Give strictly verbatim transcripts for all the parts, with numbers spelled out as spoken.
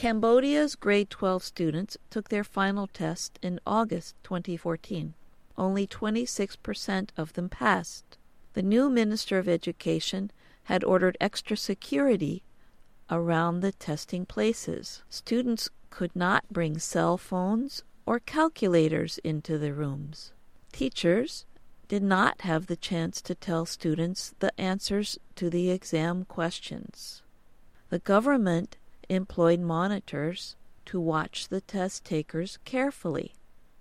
Cambodia's grade twelve students took their final test in August twenty fourteen. Only twenty-six percent of them passed. The new Minister of Education had ordered extra security around the testing places. Students could not bring cell phones or calculators into the rooms. Teachers did not have the chance to tell students the answers to the exam questions. The government employed monitors to watch the test takers carefully.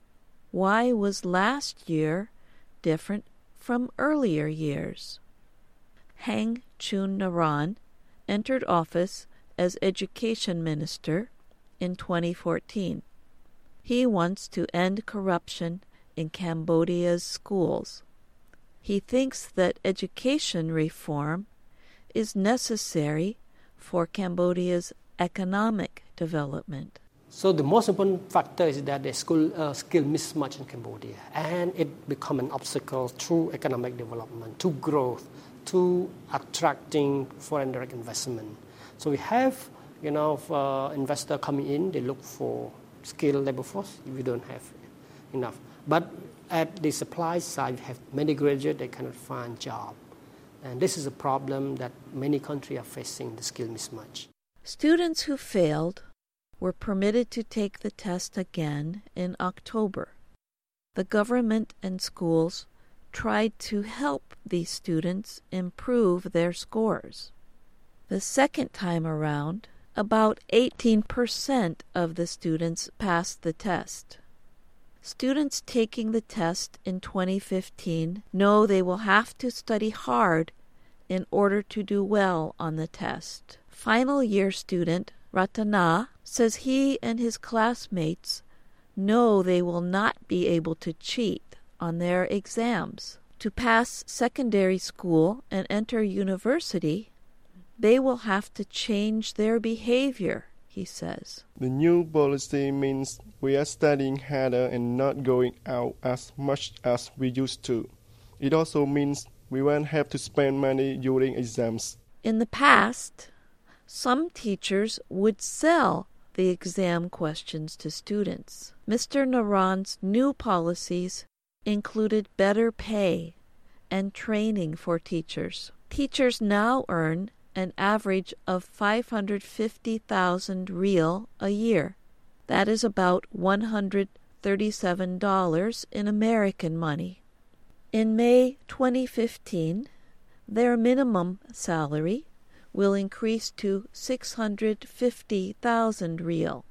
Why was last year different from earlier years? Heng Chun Naran entered office as Education Minister in twenty fourteen. He wants to end corruption in Cambodia's schools. He thinks that education reform is necessary for Cambodia's economic development. So the most important factor is that the school uh, skill mismatch in Cambodia, and it become an obstacle to economic development, to growth, to attracting foreign direct investment. So we have, you know, uh, investor coming in, they look for skilled labor force. We don't have enough. But at the supply side, we have many graduates, they cannot find job. And this is a problem that many countries are facing, the skill mismatch. Students who failed were permitted to take the test again in October. The government and schools tried to help these students improve their scores. The second time around, about eighteen percent of the students passed the test. Students taking the test in twenty fifteen know they will have to study hard in order to do well on the test. Final year student Ratana says he and his classmates know they will not be able to cheat on their exams. To pass secondary school and enter university, they will have to change their behavior, he says. The new policy means we are studying harder and not going out as much as we used to. It also means we won't have to spend money during exams. In the past, some teachers would sell the exam questions to students. Mister Naran's new policies included better pay and training for teachers. Teachers now earn an average of five hundred fifty thousand riel a year. That is about one hundred thirty-seven dollars in American money. In May twenty fifteen, their minimum salary will increase to six hundred fifty thousand riel,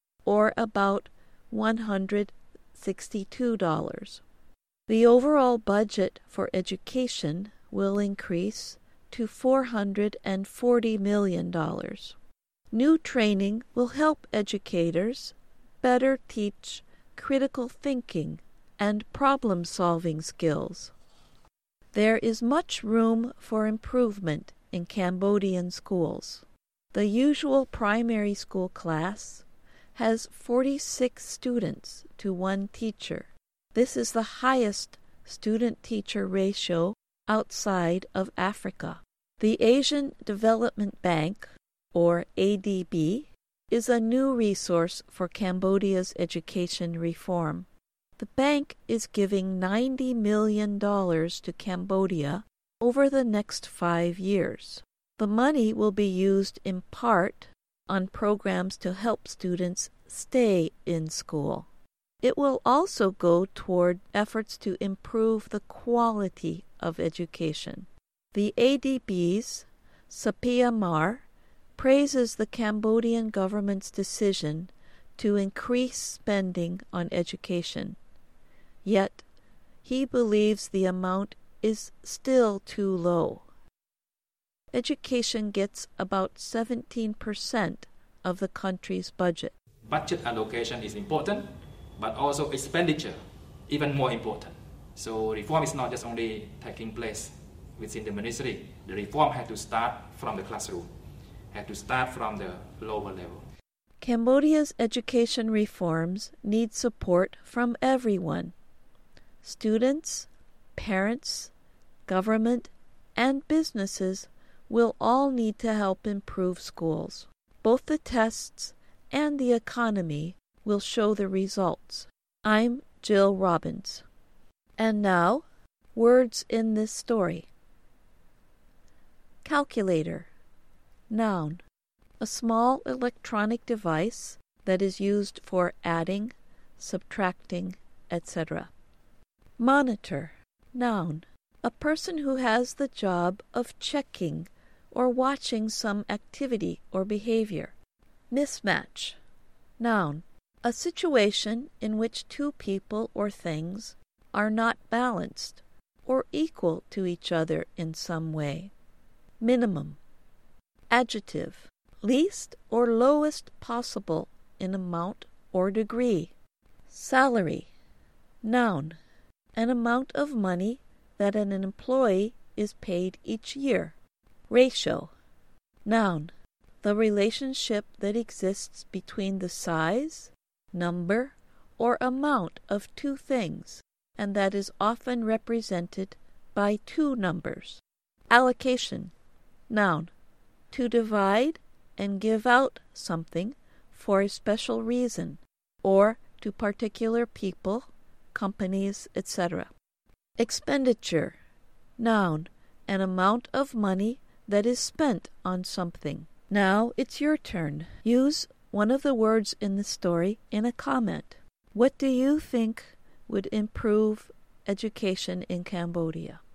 or about one hundred sixty-two dollars. The overall budget for education will increase to four hundred forty million dollars. New training will help educators better teach critical thinking and problem-solving skills. There is much room for improvement in Cambodian schools. The usual primary school class has forty-six students to one teacher. This is the highest student-teacher ratio outside of Africa. The Asian Development Bank, or A D B, is a new resource for Cambodia's education reform. The bank is giving ninety million dollars to Cambodia over the next five years. The money will be used in part on programs to help students stay in school. It will also go toward efforts to improve the quality of education. The A D B's Sapia Mar praises the Cambodian government's decision to increase spending on education. Yet, he believes the amount is still too low. Education gets about seventeen percent of the country's budget. Budget allocation is important, but also expenditure even more important. So reform is not just only taking place within the ministry. The reform had to start from the classroom, had to start from the lower level. Cambodia's education reforms need support from everyone. Students, parents, government, and businesses will all need to help improve schools. Both the tests and the economy will show the results. I'm Jill Robbins. And now, words in this story. Calculator. Noun. A small electronic device that is used for adding, subtracting, et cetera. Monitor. Noun. A person who has the job of checking or watching some activity or behavior. Mismatch. Noun. A situation in which two people or things are not balanced or equal to each other in some way. Minimum. Adjective. Least or lowest possible in amount or degree. Salary. Noun. An amount of money that an employee is paid each year. Ratio. Noun. The relationship that exists between the size, number, or amount of two things, and that is often represented by two numbers. Allocation. Noun. To divide and give out something for a special reason, or to particular people, companies, et cetera. Expenditure. Noun. An amount of money that is spent on something. Now it's your turn. Use one of the words in the story in a comment. What do you think would improve education in Cambodia?